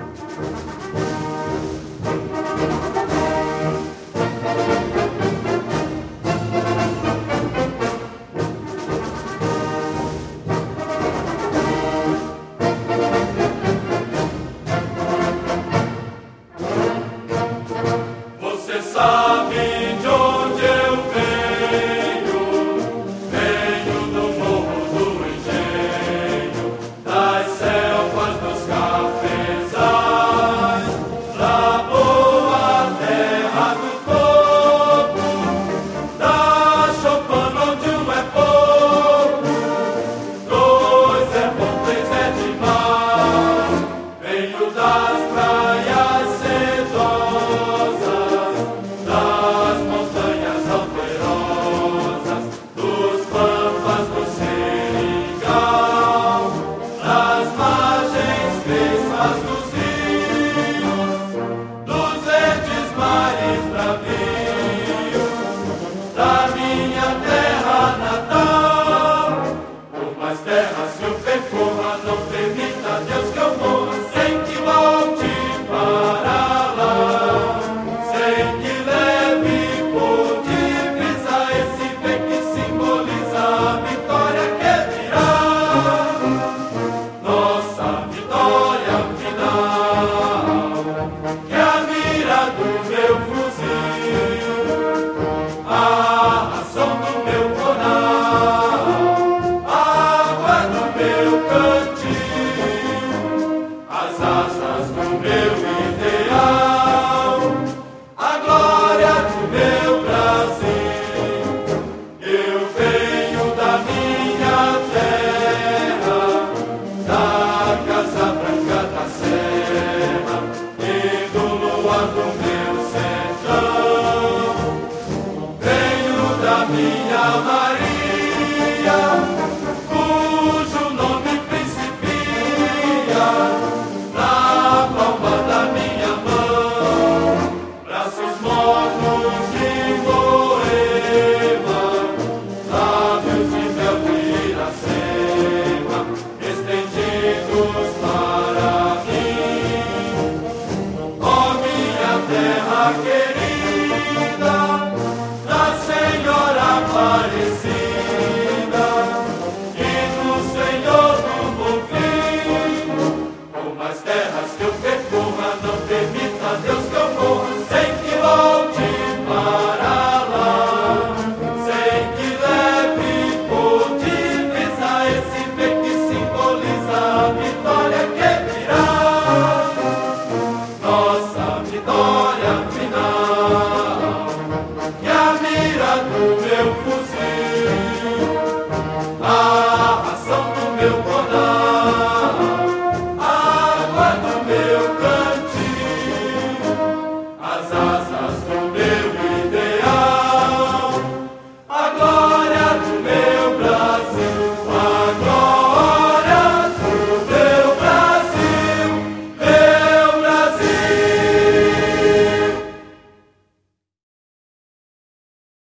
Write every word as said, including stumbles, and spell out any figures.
Você sabe de onde eu venho? Venho do morro do engenho, das selvas dos cafezais, da boa terra do coco, da choupana onde um é pouco, dois é bom, três é demais. Venho das praias sedosas, das montanhas alterosas, dos pampas do seringal, das margens crespas dos rios, dos verdes mares bravios, da minha terra natal. Por mais terras que eu percorra, não permita, Deus, que eu morra sem que volte para lá, sem que leve por divisa esse bem que simboliza a vitória que virá, nossa vitória final, que é a mira do meu fuzil, a ração do meu coral, a água do meu cantil, as asas do meu ideal, a glória do meu Brasil. Eu venho da minha terra, da Casa Branca da Serra e do luar do meu sertão. Venho da minha Maria, cujo nome principia na palma da minha mão. Braços mornos de Moema, lábios de mel de Iracema, estendidos para mim. Ó minha terra querida, da Senhora Aparecida e do Senhor do Bonfim. Por mais terras que eu percorra, não permita, Deus, que eu morra sem que volte para